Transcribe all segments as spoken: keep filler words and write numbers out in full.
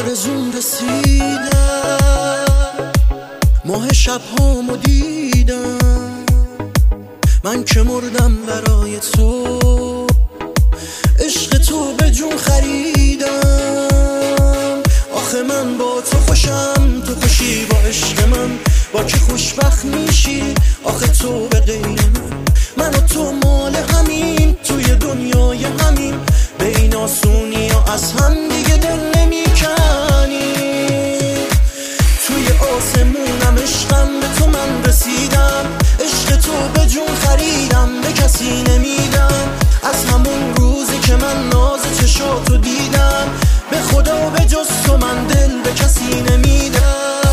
آرزون رسیدم، ماه شب هامو دیدم، من که مردم برای تو، عشق تو به جون خریدم. آخه من با تو خوشم، تو خوشی با عشق من، با که خوشبخت میشی آخه تو به غیر من. من و تو مال همین توی دنیای همین، به این آسونی ها از هم دیگه دل نمی کنیم. توی آسمونم عشقم به تو من رسیدم، عشق تو به جون خریدم، به کسی نمیدم. از همون روزی که من ناز چشاتو دیدم، به خدا به جز تو من دل به کسی نمیدم.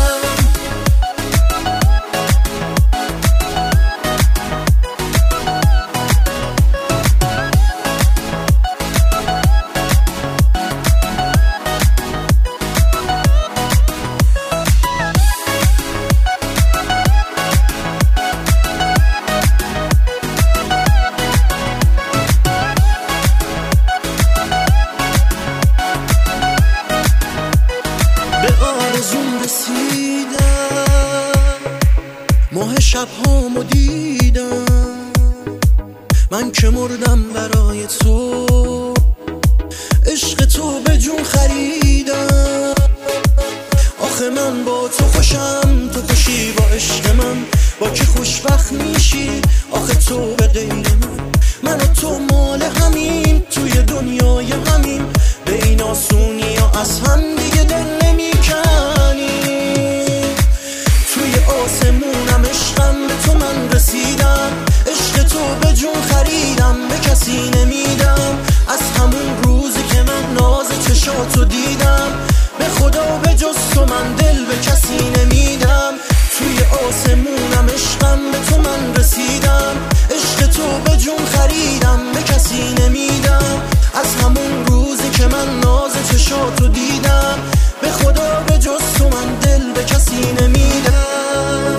آرزون رسیدم، ماه شب هامو دیدم، من که مردم برای تو، عشق تو به جون خریدم. آخه من با تو خوشم، تو خوشی با عشق من، با که خوشبخت میشی آخه تو به غیر من. من و تو مال همین توی دنیای همین، به این آسونی ها از هم دیگه دل نمی کنیم. توی آسمونم عشقم به تو من رسیدم، عشق تو به جون خریدم، به کسی نمیدم. از همون روزی که من ناز چشاتو دیدم، به خدا به جز تو من دل به کسی نمیدم. توی آسمونم عشقم به تو من رسیدم، عشق تو به جون خریدم، به کسی نمیدم. از همون روزی که من ناز چشاتو دیدم، به خدا به جز تو من دل به کسی نمیدم.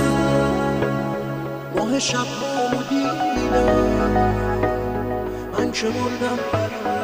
ماه شب هامو دیدم، من که مردم